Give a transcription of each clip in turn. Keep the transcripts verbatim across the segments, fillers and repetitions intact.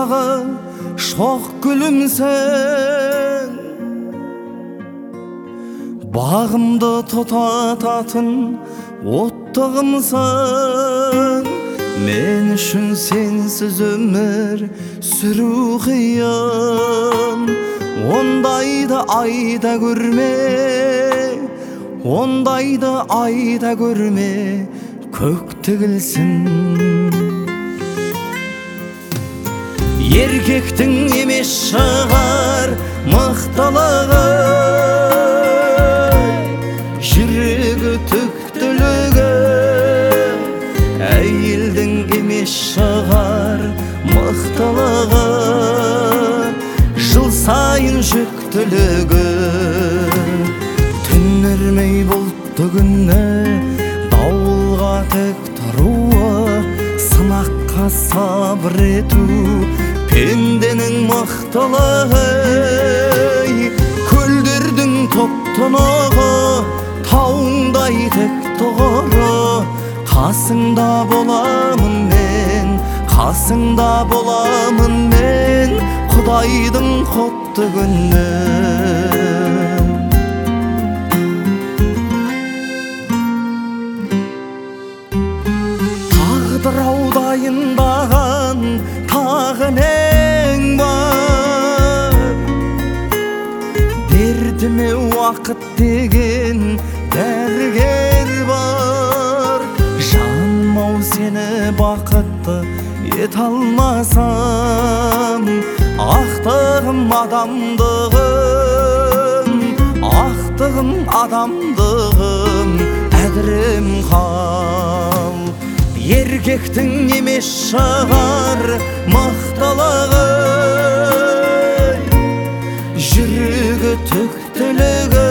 дағы шоқ гүлімсің, бағымды тұтататын оттығымсың. Мен үшін сенсіз өмір сүру қиын, ондайды айда көрме, ондайды айда көрме, көк тігілсін. Еркектің емес шығар мықтылығы, жүрегі түктілігі. Әйелдің емес шығар мықтылығы, жыл сайын жүктілігі. Түнермей бұлтты күні дауылға тек тұруы, сынаққа сабыр ету пенденің мықтылығы. Көлдердің топтынығы тауыңдай тек тұғыры, қасыңда боламын мен, қасыңда боламын мен, Құдайдың құтты күні. Тағдыр аудайындаған тағы нең бар, дертіме уақыт деген дәрігер бар. Жаным-ау, сені бақытты ете алмасам, ақтығым адамдығым, ақтығым адамдығым әдірім қал. Еркектің емес шығар мықтылығы, жүрегі түктілігі.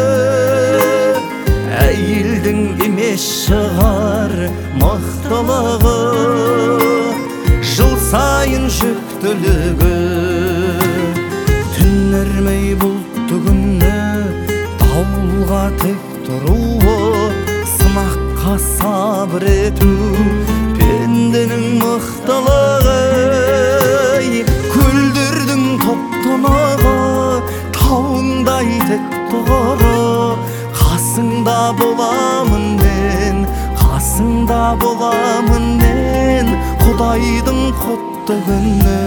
Әйелдің емес шығар мықтылығы, жыл сайын жүктілігі. Түнермей бұлтты күні дауылға тек тұруы, сынаққа сабыр ету пенденің мықтылығы. Көлдердің топтынығы тауыңдай тек тұғыры, қасыңда боламын мен, қасыңда боламын мен, Құдайдың құтты күні.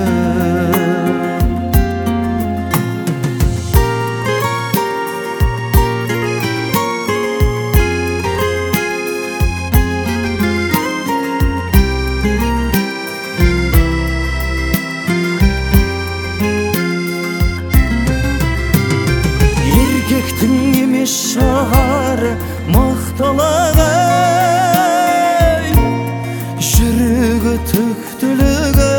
Еркектің емес шығар мықтылығы, жүрегі түктілігі.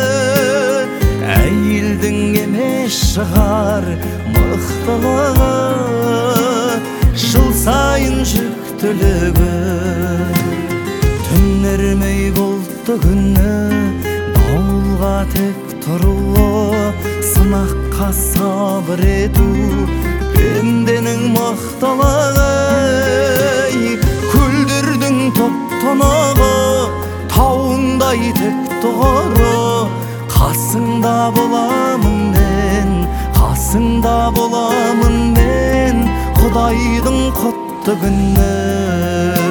Әйелдің емес шығар мықтылығы, жыл сайын жүктілігі. Түнермей бұлтты күні дауылға тек тұруы, сынаққа сабыр ету пенденің мықтылығы. Көлдердің топтынығы тауыңдай тек тұғыры, қасыңда боламын мен, қасыңда боламын мен, Құдайдың құтты күні.